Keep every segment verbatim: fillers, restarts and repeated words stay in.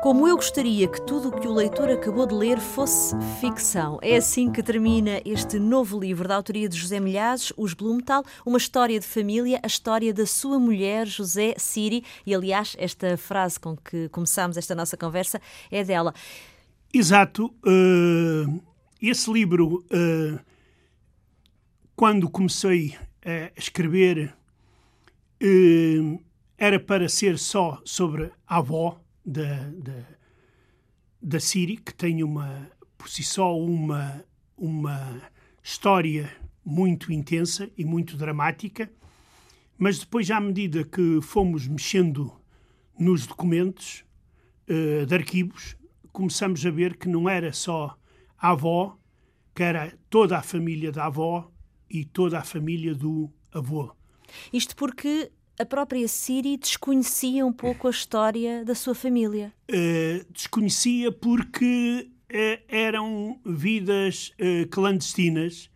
Como eu gostaria que tudo o que o leitor acabou de ler fosse ficção. É assim que termina este novo livro da autoria de José Milhazes, Os Blumenthal, uma história de família, a história da sua mulher, José Siri. E, aliás, esta frase com que começamos esta nossa conversa é dela. Exato. Uh, esse livro, uh, quando comecei a escrever, uh, era para ser só sobre a avó da, da, da Siri, que tem uma, por si só uma, uma história muito intensa e muito dramática, mas depois, à medida que fomos mexendo nos documentos uh, de arquivos, começamos a ver que não era só a avó, que era toda a família da avó e toda a família do avô. Isto porque a própria Siri desconhecia um pouco a história da sua família. Uh, desconhecia porque uh, eram vidas uh, clandestinas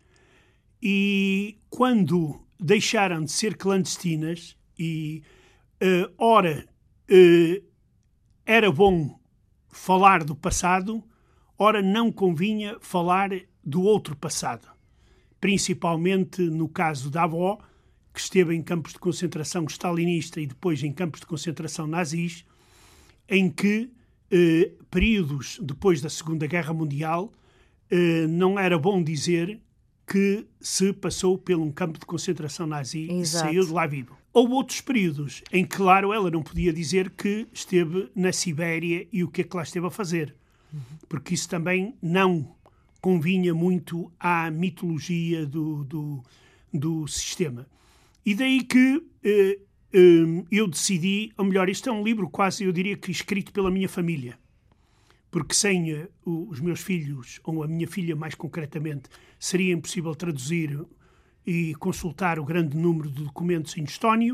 e quando deixaram de ser clandestinas e, uh, ora, uh, era bom falar do passado, ora não convinha falar do outro passado. Principalmente no caso da avó, que esteve em campos de concentração stalinista e depois em campos de concentração nazis, em que, eh, períodos depois da Segunda Guerra Mundial, eh, não era bom dizer que se passou por um campo de concentração nazi e saiu de lá vivo. Houve outros períodos em que, claro, ela não podia dizer que esteve na Sibéria e o que é que lá esteve a fazer, porque isso também não convinha muito à mitologia do, do, do sistema. E daí que eh, eh, eu decidi, ou melhor, isto é um livro quase, eu diria que escrito pela minha família, porque sem eh, os meus filhos, ou a minha filha mais concretamente, seria impossível traduzir e consultar o grande número de documentos em estónio.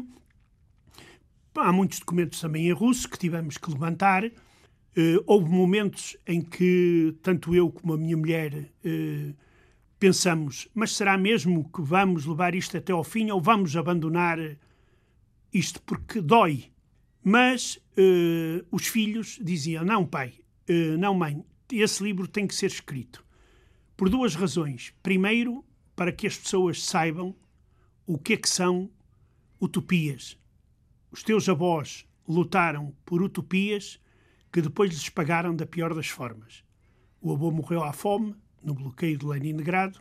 Há muitos documentos também em russo que tivemos que levantar. Uh, houve momentos em que tanto eu como a minha mulher uh, pensamos, mas será mesmo que vamos levar isto até ao fim ou vamos abandonar isto porque dói? Mas uh, os filhos diziam, não pai, uh, não mãe, esse livro tem que ser escrito. Por duas razões. Primeiro, para que as pessoas saibam o que é que são utopias. Os teus avós lutaram por utopias que depois lhes pagaram da pior das formas. O avô morreu à fome, no bloqueio de Leningrado,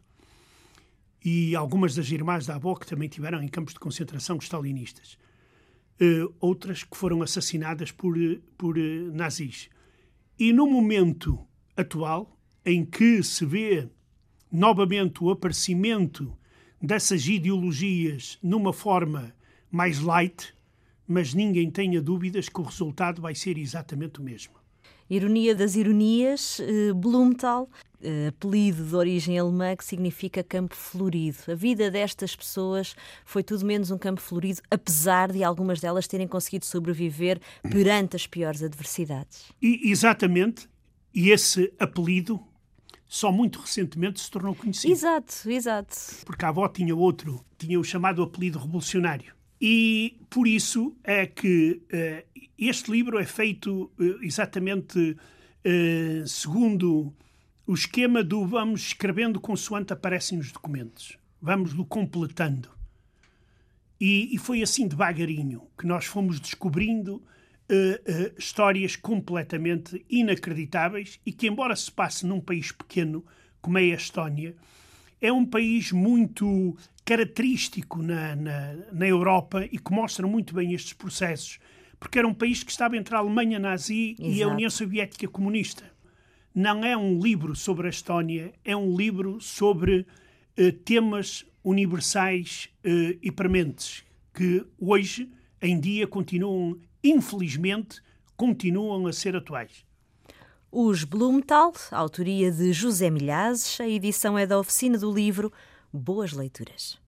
e algumas das irmãs da avó que também tiveram em campos de concentração stalinistas. Uh, outras que foram assassinadas por, por uh, nazis. E no momento atual, em que se vê novamente o aparecimento dessas ideologias numa forma mais light, mas ninguém tenha dúvidas que o resultado vai ser exatamente o mesmo. Ironia das ironias, Blumenthal, apelido de origem alemã que significa campo florido. A vida destas pessoas foi tudo menos um campo florido, apesar de algumas delas terem conseguido sobreviver perante as piores adversidades. E, exatamente, e esse apelido só muito recentemente se tornou conhecido. Exato, exato. Porque a avó tinha outro, tinha o chamado apelido revolucionário. E por isso é que uh, este livro é feito uh, exatamente uh, segundo o esquema do vamos escrevendo consoante aparecem os documentos. Vamos-lo completando. E, e foi assim devagarinho que nós fomos descobrindo Uh, uh, histórias completamente inacreditáveis e que, embora se passe num país pequeno como é a Estónia, é um país muito característico na, na, na Europa e que mostra muito bem estes processos, porque era um país que estava entre a Alemanha nazi Exato. E a União Soviética comunista. Não é um livro sobre a Estónia, é um livro sobre uh, temas universais uh, e prementes que hoje em dia continuam infelizmente, continuam a ser atuais. Os Blumenthal, autoria de José Milhazes, a edição é da Oficina do Livro. Boas leituras.